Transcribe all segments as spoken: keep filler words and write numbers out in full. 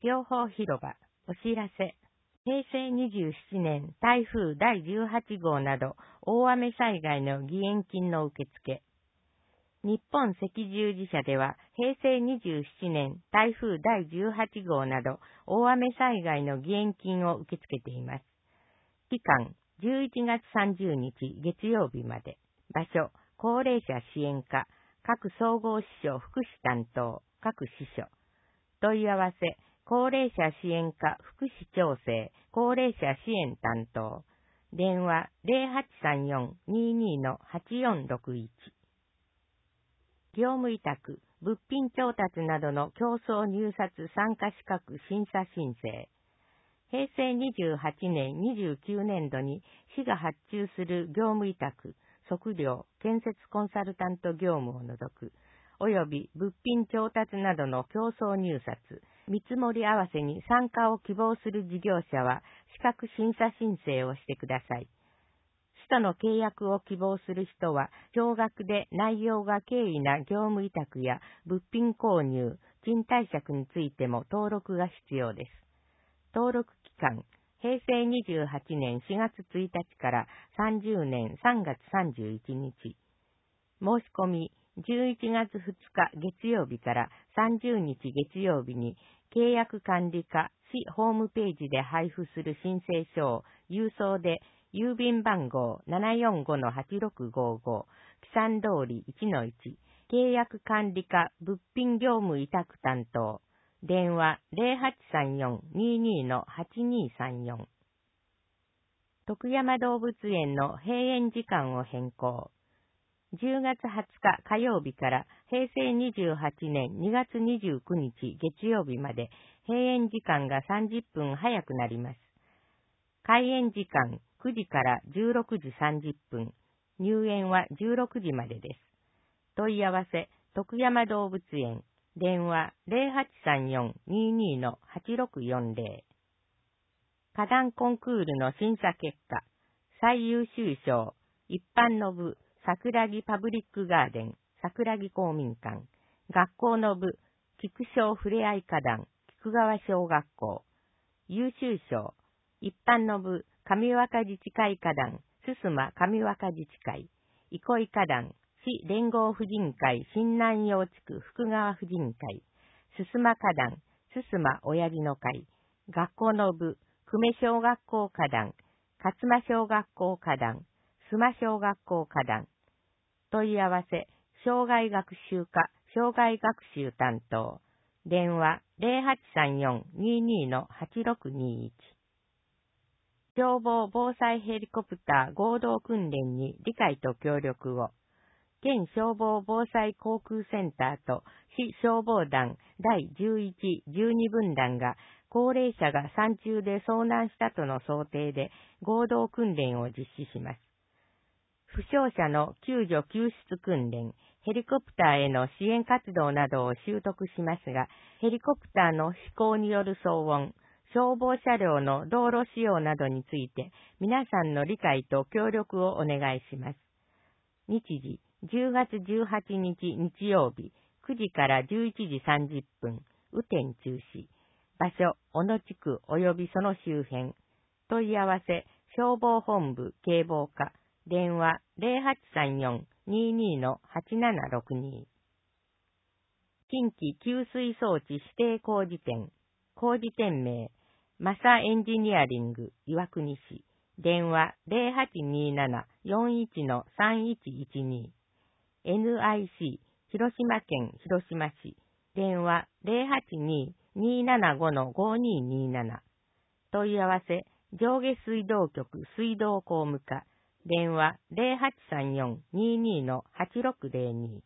両方広場、お知らせ。へいせいにじゅうななねん台風だいじゅうはちごうなど大雨災害の義援金の受付。日本赤十字社では、へいせいにじゅうななねん台風だいじゅうはちごうなど大雨災害の義援金を受け付けています。期間、じゅういちがつさんじゅうにち月曜日まで。場所、高齢者支援課、各総合支所福祉担当、各支所。問い合わせ、高齢者支援課福祉調整、高齢者支援担当。電話 ゼロはちさんよん にーにー のはちよんろくいち。業務委託、物品調達などの競争入札参加資格審査申請。へいせいにじゅうはちねんにじゅうきゅうねんどに市が発注する業務委託、測量、建設コンサルタント業務を除く、および物品調達などの競争入札、見積もり合わせに参加を希望する事業者は資格審査申請をしてください。市との契約を希望する人は、少額で内容が軽微な業務委託や物品購入、賃貸借についても登録が必要です。登録期間、へいせいにじゅうはちねんしがつついたちからさんじゅうねんさんがつさんじゅういちにち。申し込み、じゅういちがつふつか月曜日からさんじゅうにち月曜日に契約管理課市ホームページで配布する申請書を郵送で郵便番号 ななよんごのはちろくごーごー、記算通り いちのいち、契約管理課物品業務委託担当、電話 ゼロはちさんよん にーにー のはちにーさんよん。徳山動物園の閉園時間を変更。じゅうがつはつか火曜日からへいせいにじゅうはちねんにがつにじゅうくにち月曜日まで閉園時間がさんじゅっぷん早くなります。開園時間くじからじゅうろくじさんじゅっぷん、入園はじゅうろくじまでです。問い合わせ、徳山動物園、電話 ゼロはちさんよん にーにー のはちろくよんぜろ。花壇コンクールの審査結果、最優秀賞、一般の部、桜木パブリックガーデン、桜木公民館、学校の部、菊小ふれあい花壇、菊川小学校、優秀賞、一般の部、上若自治会花壇、すすま上若自治会、憩い花壇、市連合婦人会新南陽地区福川婦人会、すすま花壇、すすま親父の会、学校の部、久米小学校花壇、勝間小学校花壇、須磨小学校花壇。問い合わせ、障害学習課、障害学習担当。電話 ゼロはちさんよん にーにー のはちろくにーいち。消防防災ヘリコプター合同訓練に理解と協力を。県消防防災航空センターと市消防団だいじゅういち、じゅうにぶんだんが高齢者が山中で遭難したとの想定で合同訓練を実施します。負傷者の救助救出訓練、ヘリコプターへの支援活動などを習得しますが、ヘリコプターの飛行による騒音、消防車両の道路使用などについて皆さんの理解と協力をお願いします。日時、じゅうがつじゅうはちにち日曜日、くじからじゅういちじさんじゅっぷん、雨天中止。場所、小野地区及びその周辺。問い合わせ、消防本部警防課。電話 ゼロはちさんよん にーにー のはちななろくに。近畿給水装置指定工事店。工事店名、マサエンジニアリング岩国市。電話 ゼロはちにーなな よんいちのさんいちいちに。エヌアイシー 広島県広島市。電話 ゼロはちにー にーななごのごにーにーなな。問い合わせ、上下水道局水道工務課。電話 ゼロはちさんよん にーにーのはちろくぜろに。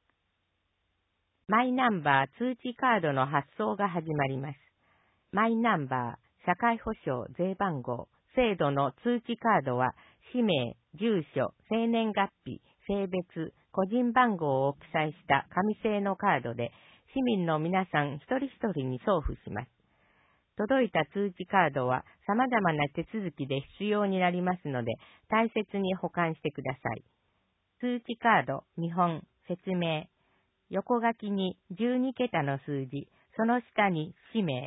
マイナンバー通知カードの発送が始まります。マイナンバー、社会保障、税番号、制度の通知カードは、氏名、住所、生年月日、性別、個人番号を記載した紙製のカードで、市民の皆さん一人一人に送付します。届いた通知カードは様々な手続きで必要になりますので、大切に保管してください。通知カード、見本、説明。横書きにじゅうにけたの数字、その下に氏名、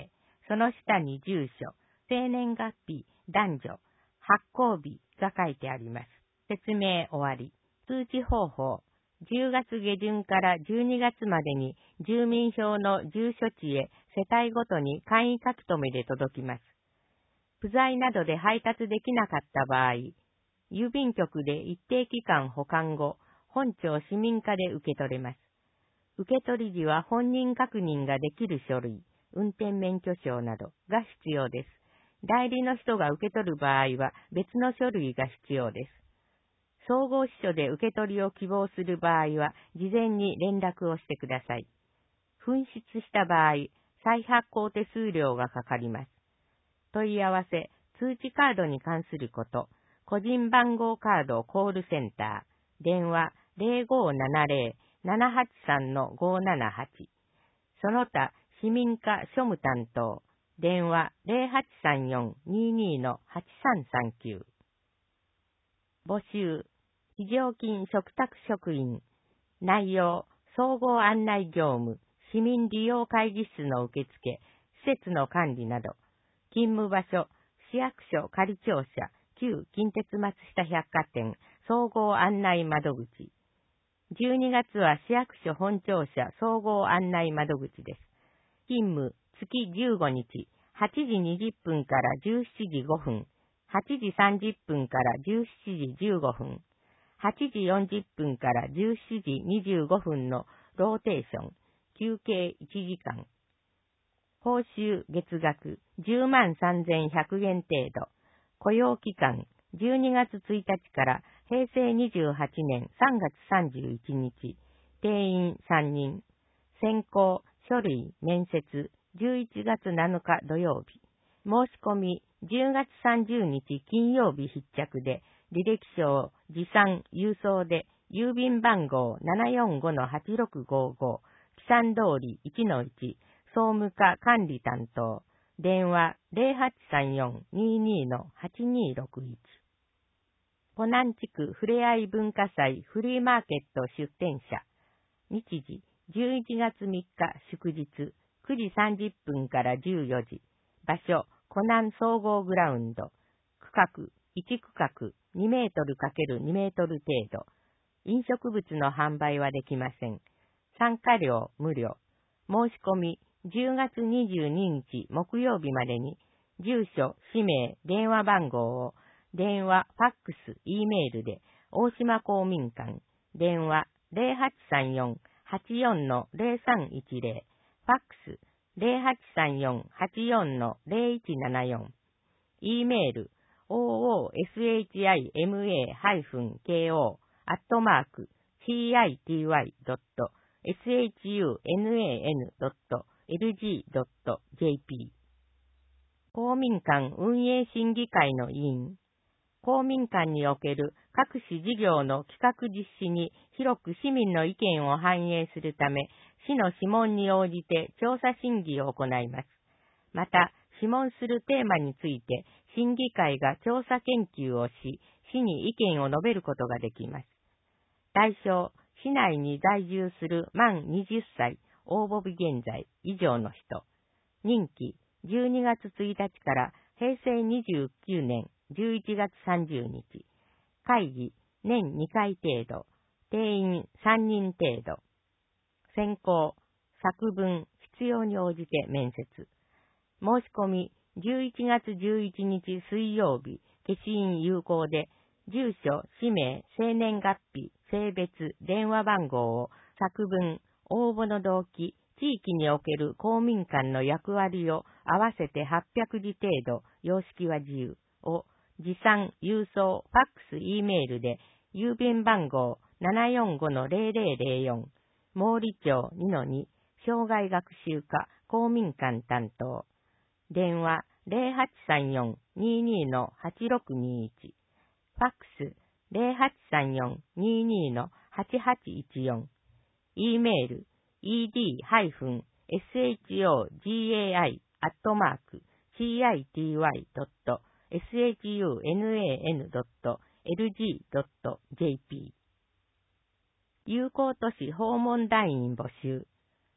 その下に住所、生年月日、男女、発行日が書いてあります。説明終わり。通知方法。じゅうがつげじゅんからじゅうにがつまでに住民票の住所地へ世帯ごとに簡易書き留めで届きます。不在などで配達できなかった場合、郵便局で一定期間保管後、本庁市民課で受け取れます。受け取り時は本人確認ができる書類、運転免許証などが必要です。代理の人が受け取る場合は別の書類が必要です。総合支所で受け取りを希望する場合は、事前に連絡をしてください。紛失した場合、再発行手数料がかかります。問い合わせ、通知カードに関すること、個人番号カードコールセンター、電話 ゼロごーななゼロ ななはちさん ごーななはち、その他、市民課庶務担当、電話 ゼロはちさんよん にーにー はちさんさんきゅう。募集、非常勤嘱託職員。内容、総合案内業務、市民利用会議室の受付、施設の管理など。勤務場所、市役所仮庁舎、旧近鉄松下百貨店、総合案内窓口。じゅうにがつは市役所本庁舎総合案内窓口です。勤務、月じゅうごにち、はちじにじゅっぷんからじゅうしちじごふん、はちじさんじゅっぷんからじゅうしちじじゅうごふん、はちじよんじゅっぷんからじゅうしちじにじゅうごふんのローテーション、休憩いちじかん。報酬月額じゅうまんさんぜんひゃくえん程度。雇用期間じゅうにがつついたちからへいせいにじゅうはちねんさんがつさんじゅういちにち。定員さんにん。選考、書類、面接じゅういちがつなのか土曜日。申し込みじゅうがつさんじゅうにち金曜日必着で、履歴書、持参、郵送で、郵便番号 ななよんごのはちろくごご、記算通り いちのいち、総務課管理担当、電話 ゼロはちさんよん にーにー はちにーろくいち。湖南地区ふれあい文化祭フリーマーケット出店者。日時じゅういちがつみっか祝日くじさんじゅっぷんからじゅうよじ。場所湖南総合グラウンド。区画いち区画にメートル×にメートル程度。飲食物の販売はできません。参加料無料。申し込みじゅうがつにじゅうににち木曜日までに、住所、氏名、電話番号を電話、ファックス、Eメールで大島公民館、電話ゼロはちさんよん はちよんのゼロさんいちゼロ、ファックスゼロはちさんよん はちよんのゼロいちななよん、Eメール オーオーエスエイチアイエムエーケーオー アットマーク シーアイティーワイドットエスエイチユーエヌエーエヌドットエルジードットジェーピー。公民館運営審議会の委員。公民館における各種事業の企画実施に広く市民の意見を反映するため、市の諮問に応じて調査審議を行います。また、諮問するテーマについて、審議会が調査研究をし、市に意見を述べることができます。対象、市内に在住する満にじゅっさい、応募日現在以上の人。任期、じゅうにがつついたちからへいせいにじゅうきゅうねんじゅういちがつさんじゅうにち。会議、年にかい程度。定員さんにん程度。選考、作文、必要に応じて面接。申し込み、じゅういちがつじゅういちにち水曜日、消印有効で、住所、氏名、生年月日、性別、電話番号を作文、応募の動機、地域における公民館の役割を合わせてはっぴゃくじ程度、様式は自由を持参、郵送、ファックス、Eメールで、郵便番号 ななよんごのゼロゼロゼロよん、毛利町 にのに、障害学習課公民館担当。電話ゼロはちさんよん にーにー のはちろくにいち。ファックスゼロはちさんよん にーにー のはちはちいちよん。E メール イーディーエスエイチオージェーアイ アットマーク シーアイティーワイドットエスエイチユーエヌエーエヌドットエルジードットジェーピー。有効都市訪問団員募集。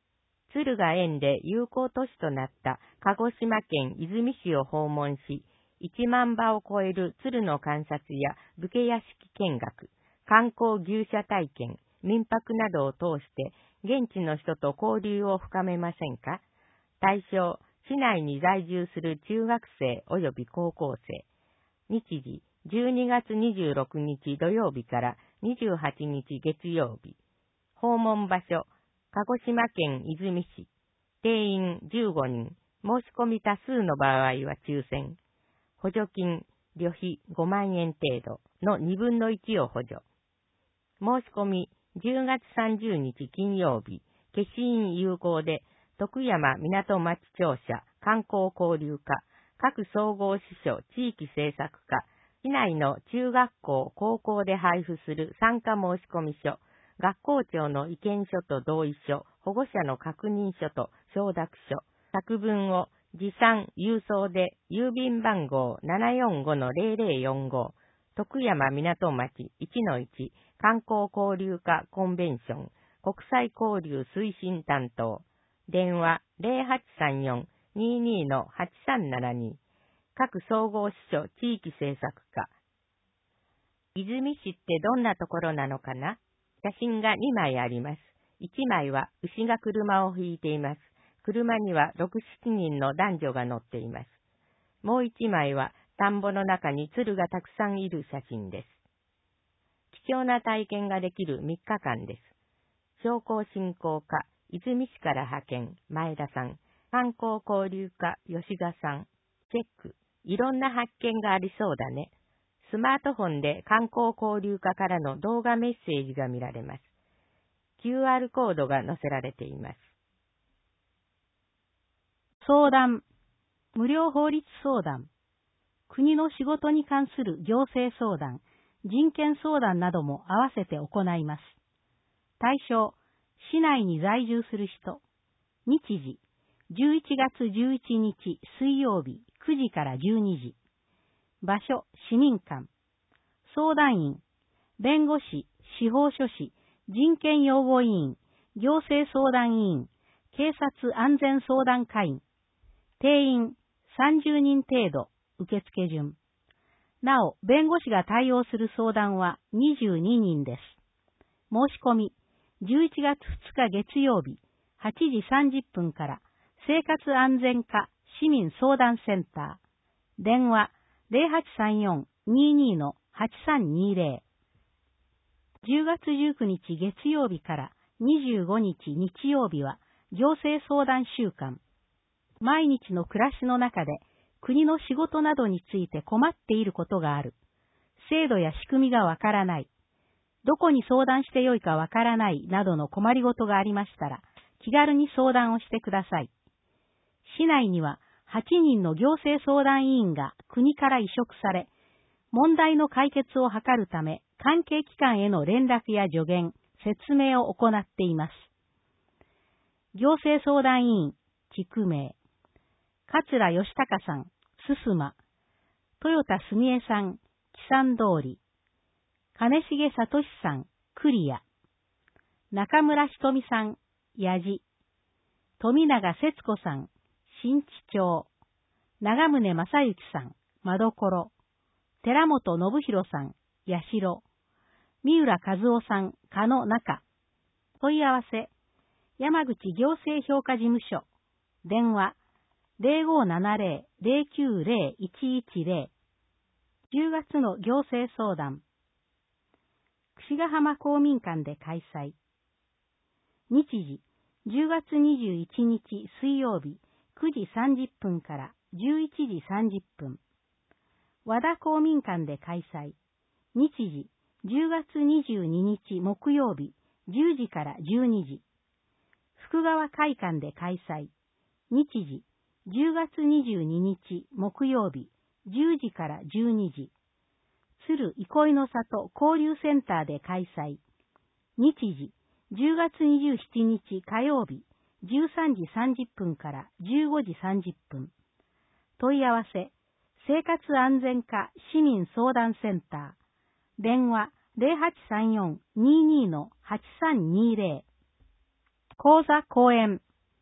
敦賀縁で友好都市となった鹿児島県出水市を訪問し、いちまんばを超える鶴の観察や武家屋敷見学、観光牛舎体験、民泊などを通して、現地の人と交流を深めませんか？対象、市内に在住する中学生及び高校生。日時、じゅうにがつにじゅうろくにち土曜日からにじゅうはちにち月曜日。訪問場所、鹿児島県出水市。定員じゅうごにん。申し込み多数の場合は抽選。補助金、旅費ごまんえん程度のにぶんのいちを補助。申し込み、じゅうがつさんじゅうにち金曜日、消印有効で、徳山港町庁舎観光交流課、各総合支所地域政策課、市内の中学校、高校で配布する参加申込書、学校長の意見書と同意書、保護者の確認書と承諾書、作文を持参郵送で郵便番号 ななよんごのゼロゼロよんご、徳山港町 いちのいち 観光交流課コンベンション国際交流推進担当、電話 ゼロはちさんよん にーにー はちさんななに、各総合支所地域政策課。出水市ってどんなところなのかな？写真がにまいあります。いちまいは牛が車を引いています。車にはろく、しちにんの男女が乗っています。もういちまいは田んぼの中に鶴がたくさんいる写真です。貴重な体験ができるみっかかんです。商工振興課、出水市から派遣、前田さん。観光交流課、吉賀さん。チェック。いろんな発見がありそうだね。スマートフォンで観光交流課からの動画メッセージが見られます。キューアール コードが載せられています。 相談。無料法律相談。国の仕事に関する行政相談、人権相談なども合わせて行います。対象、市内に在住する人。日時、じゅういちがつじゅういちにち水曜日くじからじゅうにじ。場所、市民館。相談員、弁護士、司法書士、人権擁護委員、行政相談委員、警察安全相談会員。定員さんじゅうにん程度、受付順。なお、弁護士が対応する相談はにじゅうににんです。申し込み、じゅういちがつふつか月曜日、はちじさんじゅっぷんから生活安全課市民相談センター。電話ゼロはちさんよん にーにー はちさんにーゼロ。じゅうがつじゅうくにち月曜日からにじゅうごにち日曜日は行政相談週間。毎日の暮らしの中で国の仕事などについて困っていることがある。制度や仕組みがわからない。どこに相談してよいかわからないなどの困りごとがありましたら、気軽に相談をしてください。市内にははちにんの行政相談委員が国から委嘱され、問題の解決を図るため、関係機関への連絡や助言、説明を行っています。行政相談委員、地区名。桂義孝さん、すすま。豊田すみえさん、木山通り。金重聡さん、クリア。中村ひとみさん、やじ。富永節子さん、新地町。長宗正幸さん、まどころ。寺本信弘さん、やしろ。三浦和夫さん、かの中。問い合わせ。山口行政評価事務所。電話。ゼロごななゼロ ゼロきゅうゼロ いちいちゼロ。じゅうがつの行政相談。櫛ヶ浜公民館で開催。日時、じゅうがつにじゅういちにち水曜日くじさんじゅっぷんからじゅういちじさんじゅっぷん。和田公民館で開催。日時、じゅうがつにじゅうににち木曜日じゅうじからじゅうにじ。福川会館で開催。日時、じゅうがつにじゅうににち木曜日じゅうじからじゅうにじ。鶴憩いの里交流センターで開催。日時、じゅうがつにじゅうしちにち火曜日じゅうさんじさんじゅっぷんからじゅうごじさんじゅっぷん。問い合わせ、生活安全課市民相談センター。電話ゼロはちさんよん にーにー はちさんにーゼロ。講座講演。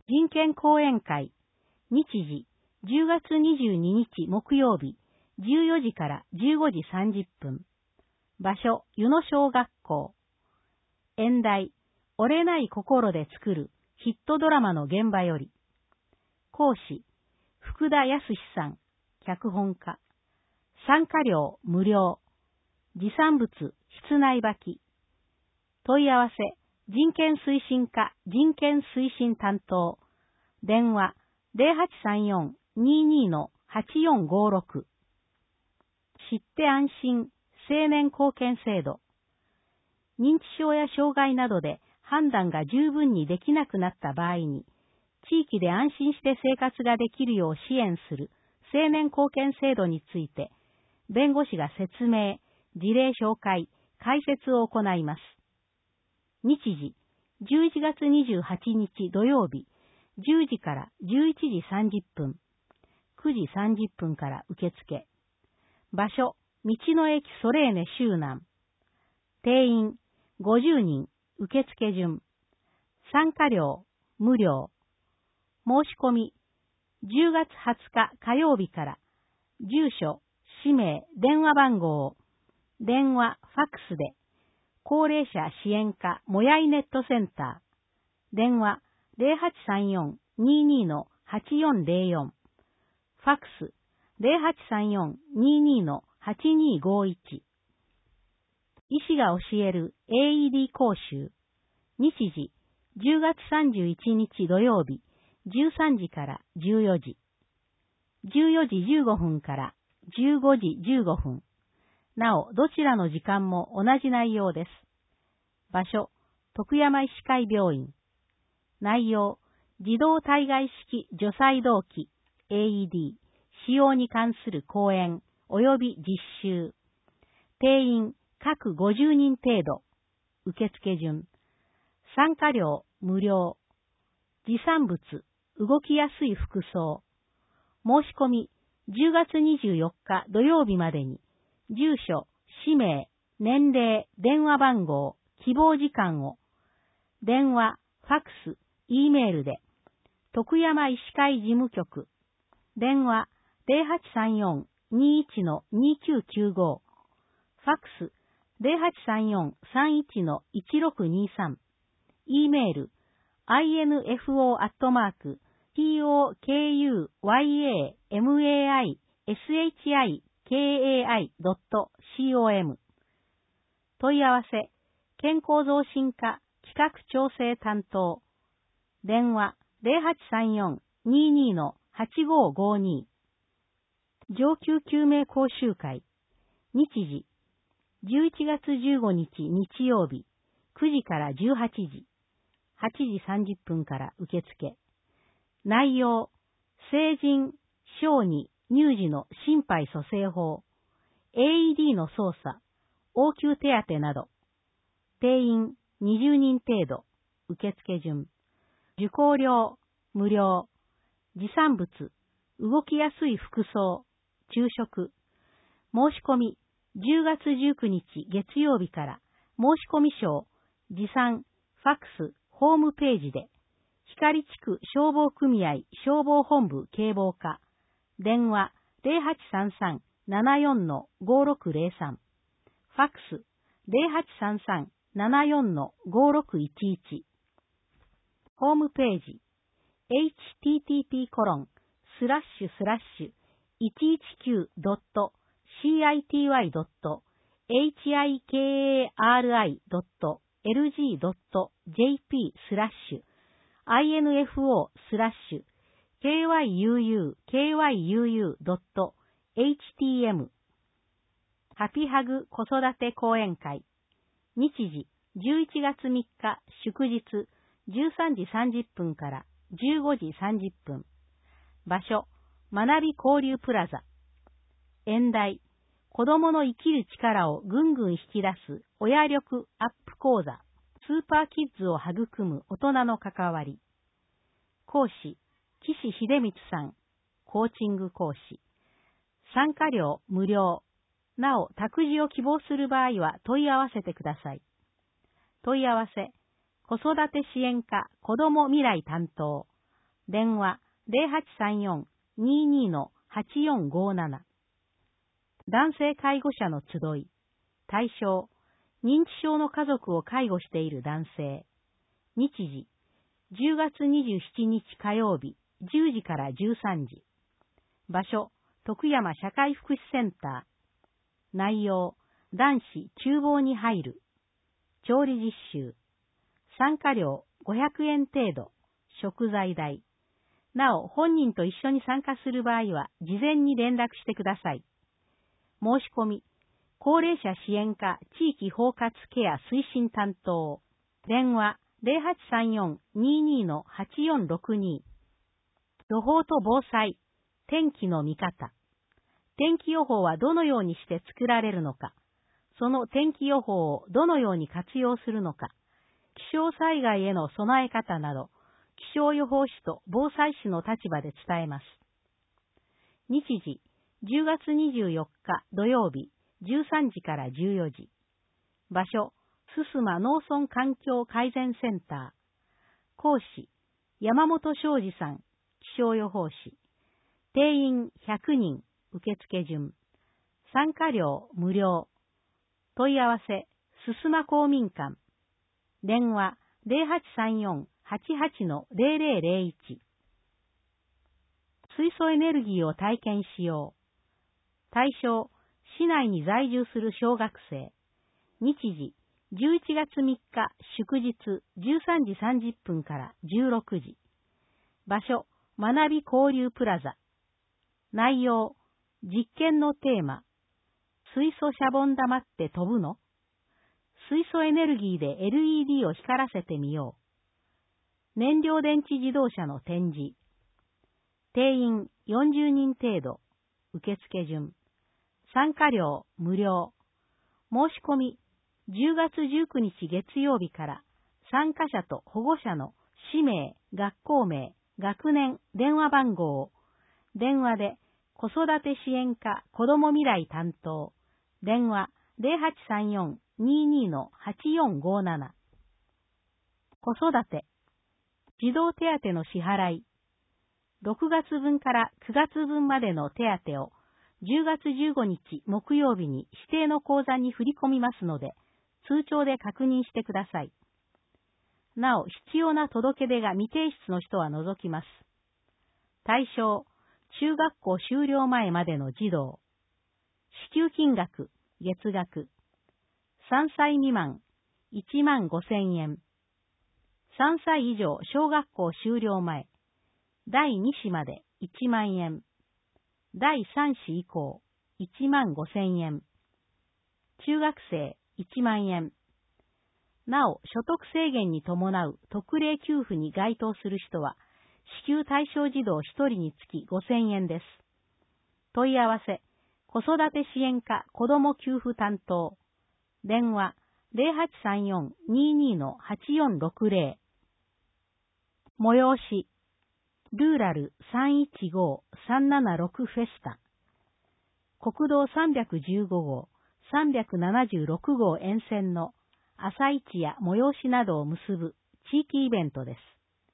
人権講演会、日時、じゅうがつにじゅうににち木曜日、じゅうよじからじゅうごじさんじゅっぷん。場所、湯野小学校。演題、折れない心で作るヒットドラマの現場より。講師、福田康さん、脚本家。参加料無料。持参物、室内履き。問い合わせ、人権推進課人権推進担当。電話、ゼロはちさんよん にーにー のはちよんごろく。知って安心、青年貢献制度。認知症や障害などで判断が十分にできなくなった場合に、地域で安心して生活ができるよう支援する青年貢献制度について、弁護士が説明、事例紹介、解説を行います。日時、じゅういちがつにじゅうはちにち土曜日、じゅうじからじゅういちじさんじゅっぷん、くじさんじゅっぷんから受付。場所、道の駅ソレーネ周南。定員、ごじゅうにん、受付順。参加料、無料。申し込み、じゅうがつはつか火曜日から、住所、氏名、電話番号を、電話、ファックスで、高齢者支援課もやいネットセンター、電話ゼロはちさんよん にーにー のはちよんゼロよん、ファックスゼロはちさんよん にーにー のはちにーごいち。医師が教える エーイーディー 講習。日時、じゅうがつさんじゅういちにち土曜日、じゅうさんじからじゅうよじ。じゅうよじじゅうごふんからじゅうごじじゅうごふん。なお、どちらの時間も同じ内容です。場所、徳山医師会病院。内容、自動体外式除細動器 エーイーディー 使用に関する講演及び実習。定員、各ごじゅうにん程度。受付順。参加料、無料。持参物、動きやすい服装。申し込み、じゅうがつにじゅうよっか土曜日までに、住所、氏名、年齢、電話番号、希望時間を、電話、ファックス、E メールで、徳山医師会事務局、電話ゼロはちさんよん にーいち のにーきゅうきゅうご、ファックスゼロはちさんよん さんいち のいちろくにさん、E メール、アイエヌエフオー アットマーク、トクヤマイシカイドットコム 問い合わせ、健康増進課企画調整担当、電話ゼロはちさんよん にーにー のはちごごに。上級救命講習会。日時、じゅういちがつじゅうごにち日曜日、くじからじゅうはちじ、はちじさんじゅっぷんから受付。内容、成人、小児、乳児の心肺蘇生法、エーイーディー の操作、応急手当など。定員にじゅうにん程度。受付順。受講料、無料。持参物、動きやすい服装、昼食。申し込み、じゅうがつじゅうくにち月曜日から、申し込み書、持参、ファックス、ホームページで、光地区消防組合消防本部警防課、電話ゼロはちさんさん ななよん のごろくゼロさん、ファックスゼロはちさんさん ななよん のごろくいちいち。ホームページ、エイチティーティーピーコロンスラッシュスラッシュいちいちきゅうドットシーアイティーワイドットエイチアイケーエーアールアイドットエルジードットジェーピースラッシュ アイエヌエフオー スラッシュ ケーワイユーユー ケーワイユーユー ドット エイチティーエム ハピハグ子育て講演会。日時じゅういちがつみっか祝日じゅうさんじさんじゅっぷんからじゅうごじさんじゅっぷん。場所、学び交流プラザ。演題、子供の生きる力をぐんぐん引き出す親力アップ講座。スーパーキッズを育む大人の関わり。講師、岸秀光さん、コーチング講師。参加料無料。なお、託児を希望する場合は問い合わせてください。問い合わせ、子育て支援課子ども未来担当。 電話 ゼロはちさんよん にーにー はちよんごなな。男性介護者の集い。対象、認知症の家族を介護している男性。日時、じゅうがつにじゅうしちにち火曜日、じゅうじからじゅうさんじ。場所、徳山社会福祉センター。内容、男子厨房に入る。調理実習。参加料ごひゃくえん程度。食材代。なお、本人と一緒に参加する場合は、事前に連絡してください。申し込み、高齢者支援課地域包括ケア推進担当。電話ゼロはちさんよん にーにー はちよんろくに。予報と防災、天気の見方。天気予報はどのようにして作られるのか、その天気予報をどのように活用するのか、気象災害への備え方など、気象予報士と防災士の立場で伝えます。日時、じゅうがつにじゅうよっか土曜日、じゅうさんじからじゅうよじ。場所、すすま農村環境改善センター。講師、山本昌司さん、気象予報士。定員ひゃくにん、受付順。参加料無料。問い合わせ、すすま公民館。電話ゼロはちさんよん はちはち ゼロゼロゼロいち。水素エネルギーを体験しよう。対象、市内に在住する小学生。日時、じゅういちがつみっか祝日じゅうさんじさんじゅっぷんからじゅうろくじ。場所、学び交流プラザ。内容、実験のテーマ。水素シャボン玉って飛ぶの？水素エネルギーで エルイーディー を光らせてみよう。燃料電池自動車の展示。定員よんじゅうにん程度。受付順。参加料無料。申し込み、じゅうがつじゅうくにち月曜日から参加者と保護者の氏名、学校名、学年、電話番号を電話で子育て支援課子ども未来担当。電話ゼロはちさんよん にーにー はちよんごなな。子育て。児童手当の支払い。ろくがつぶんからくがつぶんまでの手当をじゅうがつじゅうごにち木曜日に指定の口座に振り込みますので、通帳で確認してください。なお、必要な届け出が未提出の人は除きます。対象、中学校修了前までの児童。支給金額、月額。さんさい未満、いちまんごせんえん。さんさい以上小学校修了前。だいに子までいちまんえん。だいさん子以降いちまんごせんえん。中学生いちまんえん。なお、所得制限に伴う特例給付に該当する人は、支給対象児童ひとりにつきごせんえんです。問い合わせ、子育て支援課子ども給付担当。電話ゼロはちさんよん にーにー はちよんろくゼロ。催し、ルーラルさんいちごさんななろくフェスタ。国道さんびゃくじゅうごごう、さんびゃくななじゅうろくごう沿線の朝市や催しなどを結ぶ地域イベントです。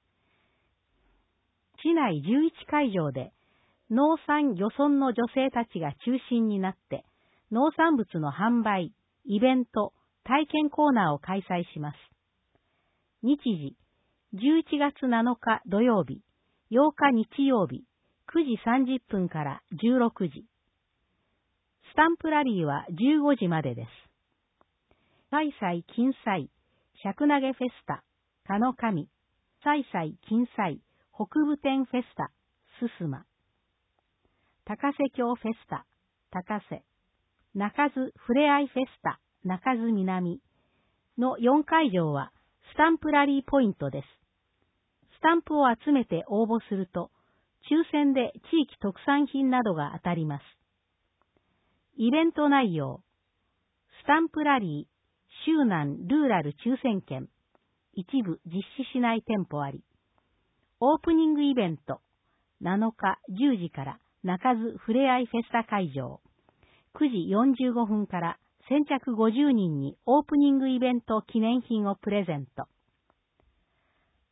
市内じゅういちかいじょうで農産漁村の女性たちが中心になって農産物の販売、イベント、体験コーナーを開催します。日時、じゅういちがつなのか土曜日、ようか日曜日、くじさんじゅっぷんからじゅうろくじ。スタンプラリーはじゅうごじまでです。彩祭金彩、尺投げフェスタ、かの神、彩祭金彩、北部店フェスタ、すすま。高瀬峡フェスタ、高瀬。中津ふれあいフェスタ、中津南のよんかいじょうはスタンプラリーポイントです。スタンプを集めて応募すると、抽選で地域特産品などが当たります。イベント内容、スタンプラリー、周南ルーラル抽選券、一部実施しない店舗あり。オープニングイベント、なのかじゅうじから中津ふれあいフェスタ会場。くじよんじゅうごふんから先着ごじゅうにんにオープニングイベント記念品をプレゼント。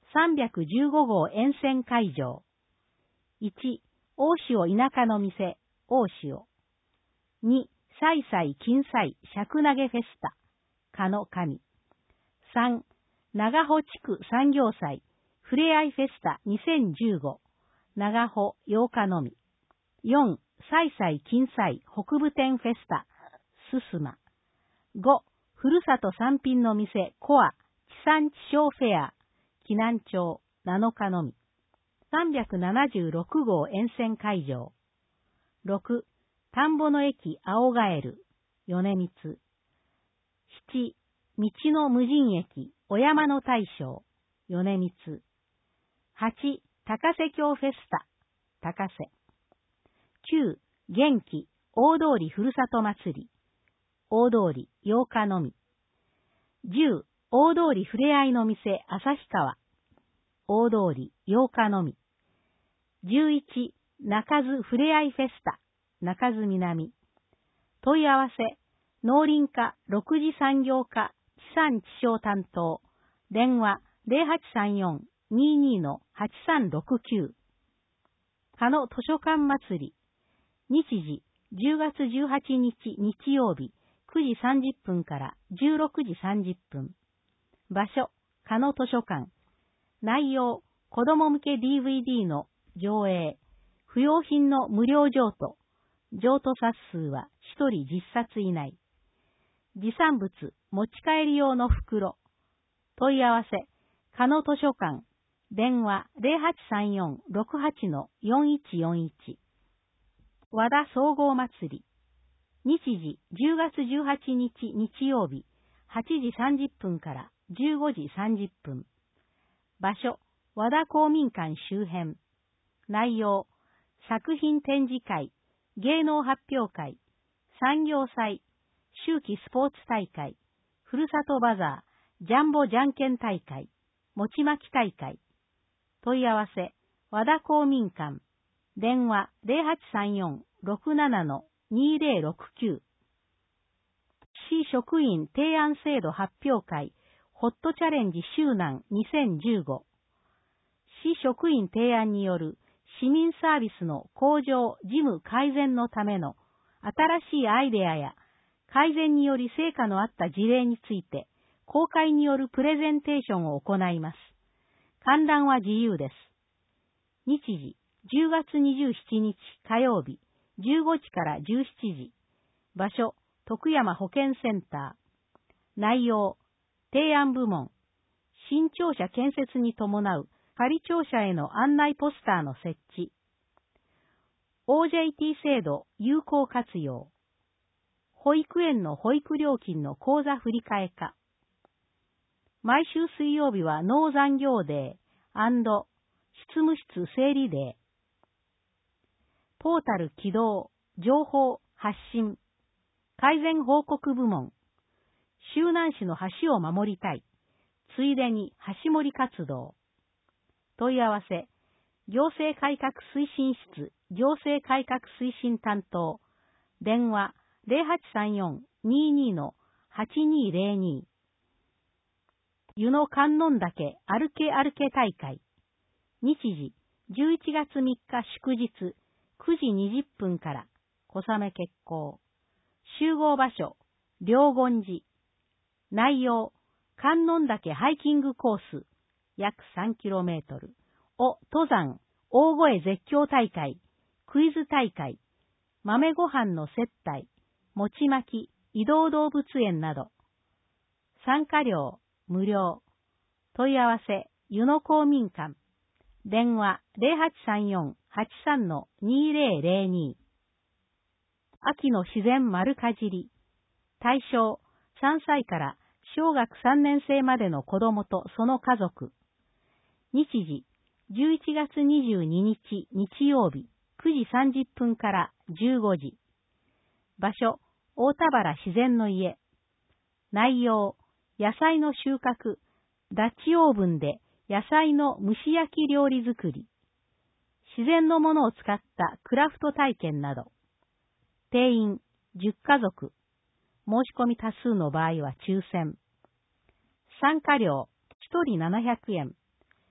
さんびゃくじゅうごごう沿線会場。いち、大塩田舎の店、大塩。に、さいさい金彩尺投げフェスタ、かの神。さん、長穂地区産業祭、ふれあいフェスタにせんじゅうご、長穂ようかのみ。よん、さいさい金彩北部店フェスタ、すすま。ご、ふるさと産品の店、コア、地産地消フェア、紀南町なのかのみ。さんびゃくななじゅうろくごう沿線会場。ろく、田んぼの駅青ガエル、米光。なな、道の無人駅、お山の大将、米光。はち、高瀬峡フェスタ、高瀬。きゅう、元気、大通りふるさと祭り、大通りようかのみ。じゅう、大通りふれあいの店、旭川、大通りようかのみ。じゅういち、中津ふれあいフェスタ、中津南。問い合わせ、農林課ろくじ産業課地産地消担当、電話 ゼロはちさんよん にーにー のはちさんろくきゅう。かの図書館祭り、日時じゅうがつじゅうはちにち日曜日くじさんじゅっぷんからじゅうろくじさんじゅっぷん。場所、かの図書館。内容、子供向け ディーブイディー の上映、不要品の無料譲渡、譲渡冊数はひとりじっさつ以内。持参物、持ち帰り用の袋。問い合わせ、かの図書館。電話 ゼロはちさんよん ろくはち よんいちよんいち。和田総合祭り。日時じゅうがつじゅうはちにち日曜日はちじさんじゅっぷんからじゅうごじさんじゅっぷん。場所、和田公民館周辺。内容、作品展示会、芸能発表会、産業祭、秋季スポーツ大会、ふるさとバザー、ジャンボじゃんけん大会、餅巻き大会。問い合わせ、和田公民館。電話 ゼロはちさんよん ろくなな にーぜろろくきゅう。市職員提案制度発表会、ホットチャレンジ周南にせんじゅうご。市職員提案による市民サービスの向上、事務改善のための新しいアイデアや改善により成果のあった事例について公開によるプレゼンテーションを行います。観覧は自由です。日時、じゅうがつにじゅうしちにち火曜日、じゅうごじからじゅうしちじ。場所、徳山保健センター。内容、提案部門。新庁舎建設に伴う仮庁舎への案内ポスターの設置。オージェーティー 制度有効活用。保育園の保育料金の口座振替化。毎週水曜日は農残業デー&執務室整理デー。ポータル起動、情報発信、改善報告部門。周南市の橋を守りたい。ついでに橋盛り活動。問い合わせ、行政改革推進室、行政改革推進担当。電話ゼロはちさんよん にーにー のはちにーぜろに。湯の観音岳歩け歩け大会。日時、じゅういちがつみっか祝日、くじにじゅっぷんから、小雨決行。集合場所、両権寺。内容、観音岳ハイキングコース、約さんキロメートル、を登山、大声絶叫大会、クイズ大会、豆ご飯の接待、餅巻き、移動動物園など。参加料、無料。問い合わせ、湯の公民館。電話ゼロはちさんよん はちさん にーぜろぜろに。秋の自然丸かじり。対象、さんさいから小学さんねんせいまでの子供とその家族。日時、じゅういちがつにじゅうににち日曜日、くじさんじゅっぷんからじゅうごじ。場所、大田原自然の家。内容、野菜の収穫、ダッチオーブンで野菜の蒸し焼き料理作り。自然のものを使ったクラフト体験など。定員じゅっかぞく。申し込み多数の場合は抽選。参加料ひとりななひゃくえん。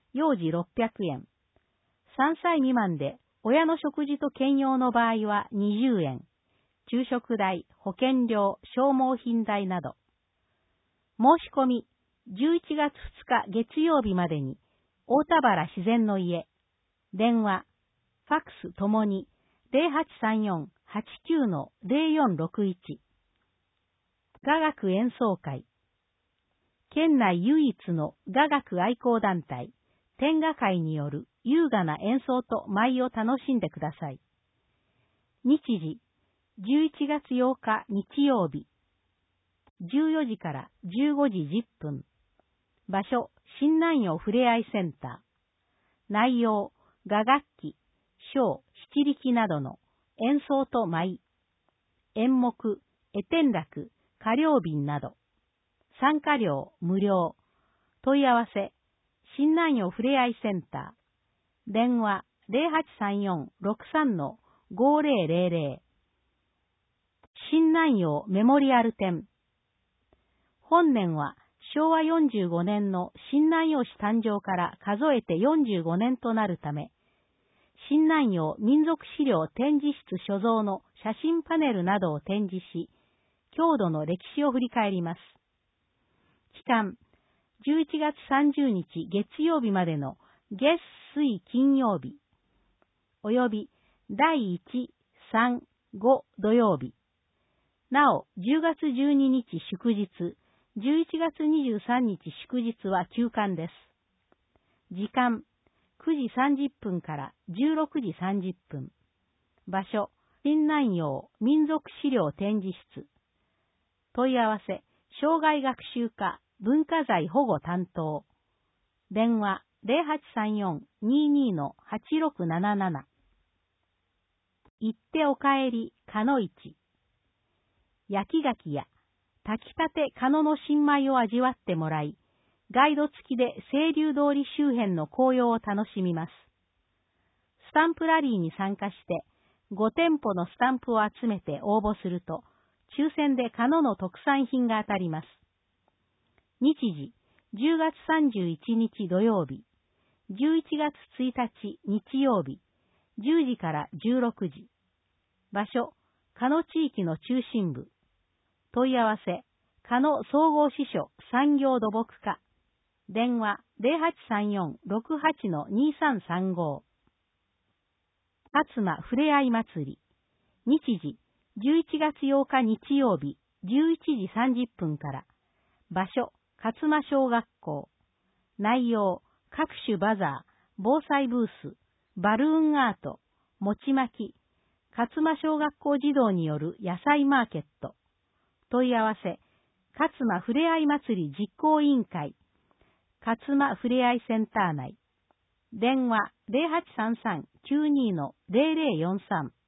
幼児ろっぴゃくえん。さんさい未満で親の食事と兼用の場合はにじゅうえん。昼食代、保険料、消耗品代など。申し込み、じゅういちがつふつか月曜日までに、大田原自然の家、電話、ファックスともに ゼロはちさんよん はちきゅう の ゼロよんろくいち。雅楽演奏会。県内唯一の雅楽愛好団体、天雅会による優雅な演奏と舞を楽しんでください。日時、じゅういちがつようか日曜日、じゅうよじからじゅうごじじゅっぷん。場所、新南陽ふれあいセンター。内容、雅楽器、笙、七力などの演奏と舞。演目、絵天楽、歌料便など。参加料無料。問い合わせ、新南陽ふれあいセンター。電話、ゼロはちさんよん ろくさん の ごゼロゼロゼロ。新南陽メモリアル展。本年はしょうわよんじゅうごねんの新南陽市誕生から数えてよんじゅうごねんとなるため、新南陽民族資料展示室所蔵の写真パネルなどを展示し、郷土の歴史を振り返ります。期間、じゅういちがつさんじゅうにち月曜日までの月水金曜日、およびだいいち、さん、ご土曜日。なお、じゅうがつじゅうににち祝日、じゅういちがつにじゅうさんにち祝日は休館です。時間、くじさんじゅっぷんからじゅうろくじさんじゅっぷん。場所、新南陽民族資料展示室。問い合わせ、障害学習課文化財保護担当。電話、ゼロはちさんよん にーにー の はちろくなななな。行ってお帰り、かのいち。焼き牡蠣や炊きたてかのの新米を味わってもらい、ガイド付きで清流通り周辺の紅葉を楽しみます。スタンプラリーに参加して、ごてんぽのスタンプを集めて応募すると、抽選でかのの特産品が当たります。日時、じゅうがつさんじゅういちにち土曜日、じゅういちがつついたち日曜日、じゅうじからじゅうろくじ。場所、かの地域の中心部。問い合わせ、かの総合支所産業土木課。電話、ゼロはちさんよん ろくはち の にさんさんご。勝間ふれあい祭り。日時、じゅういちがつようか日曜日、じゅういちじさんじゅっぷんから。場所、勝間小学校。内容、各種バザー、防災ブース、バルーンアート、餅巻き、勝間小学校児童による野菜マーケット。問い合わせ、勝間ふれあい祭り実行委員会、勝間ふれあいセンター内。電話、ゼロはちさんさん きゅうにー の ゼロゼロよんさん。